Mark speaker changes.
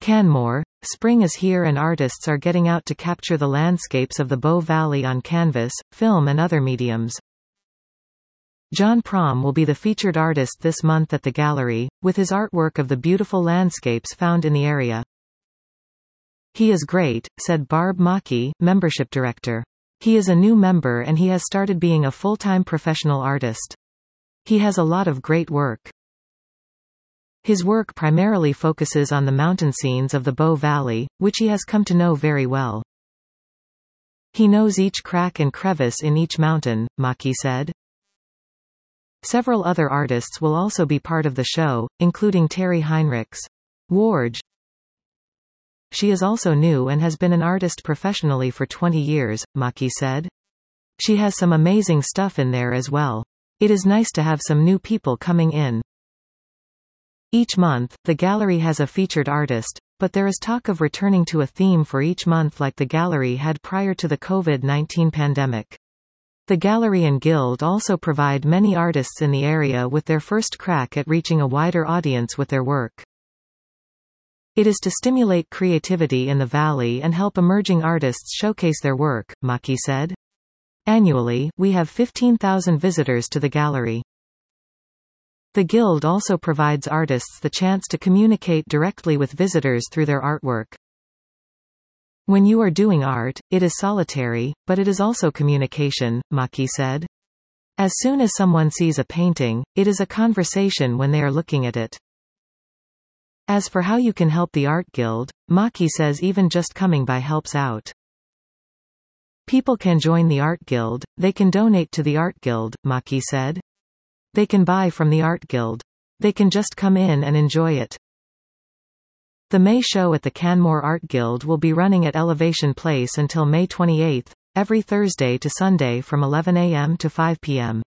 Speaker 1: Canmore, spring is here and artists are getting out to capture the landscapes of the Bow Valley on canvas, film and other mediums. John Prom will be the featured artist this month at the gallery, with his artwork of the beautiful landscapes found in the area. He is great, said Barb Maki, membership director. He is a new member and he has started being a full-time professional artist. He has a lot of great work. His work primarily focuses on the mountain scenes of the Bow Valley, which he has come to know very well. He knows each crack and crevice in each mountain, Maki said. Several other artists will also be part of the show, including Terry Heinrichs. Warge. She is also new and has been an artist professionally for 20 years, Maki said. She has some amazing stuff in there as well. It is nice to have some new people coming in. Each month, the gallery has a featured artist, but there is talk of returning to a theme for each month like the gallery had prior to the COVID-19 pandemic. The gallery and guild also provide many artists in the area with their first crack at reaching a wider audience with their work. It is to stimulate creativity in the valley and help emerging artists showcase their work, Maki said. Annually, we have 15,000 visitors to the gallery. The Guild also provides artists the chance to communicate directly with visitors through their artwork. When you are doing art, it is solitary, but it is also communication, Maki said. As soon as someone sees a painting, it is a conversation when they are looking at it. As for how you can help the Art Guild, Maki says even just coming by helps out. People can join the Art Guild, they can donate to the Art Guild, Maki said. They can buy from the Art Guild. They can just come in and enjoy it. The May show at the Canmore Art Guild will be running at Elevation Place until May 28, every Thursday to Sunday from 11 a.m. to 5 p.m.